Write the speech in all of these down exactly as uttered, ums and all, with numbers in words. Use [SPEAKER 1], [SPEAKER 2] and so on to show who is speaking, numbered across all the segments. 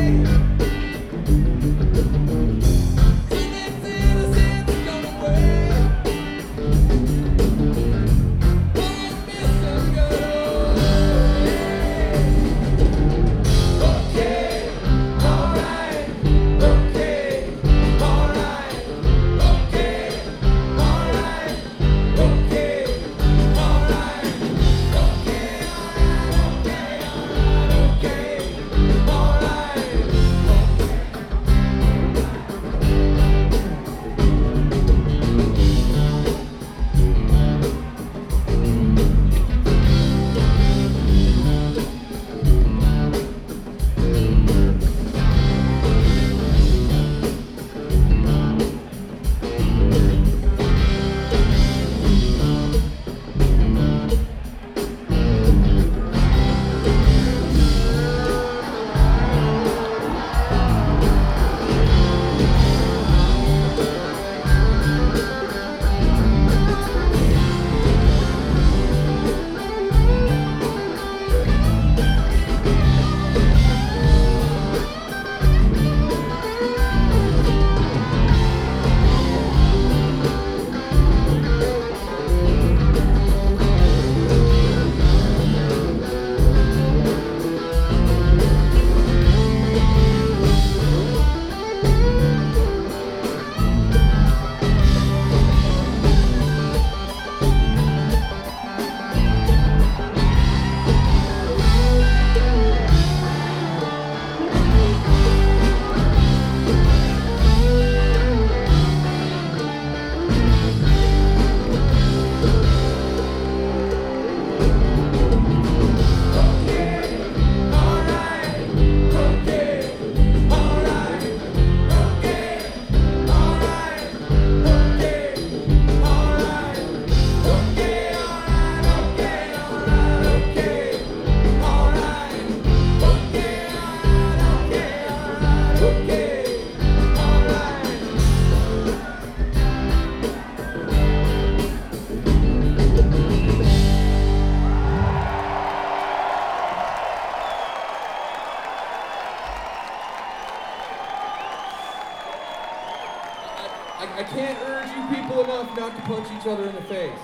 [SPEAKER 1] I, I can't urge you people enough not to punch each other in the face.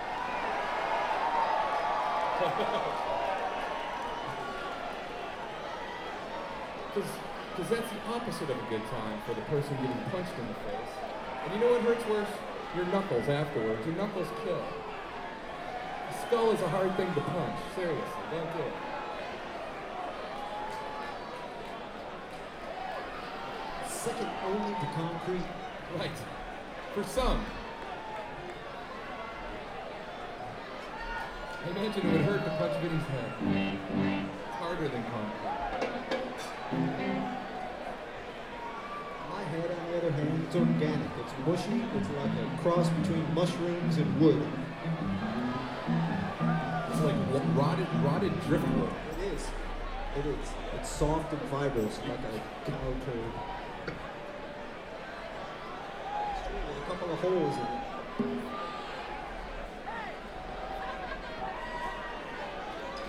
[SPEAKER 1] Because that's the opposite of a good time for the person getting punched in the face. And you know what hurts worse? Your knuckles afterwards. Your knuckles kill. The skull is a hard thing to punch. Seriously, don't do it.
[SPEAKER 2] Second only to concrete.
[SPEAKER 1] Right. For some. I imagine it would hurt to punch Vinny's head. It's harder than concrete.
[SPEAKER 2] My head, on the other hand, it's organic. It's mushy. It's like a cross between mushrooms and wood.
[SPEAKER 1] It's like rotted, rotted driftwood.
[SPEAKER 2] It is. It is. It's soft and fibrous, like a cow turd. There's a couple of holes in it.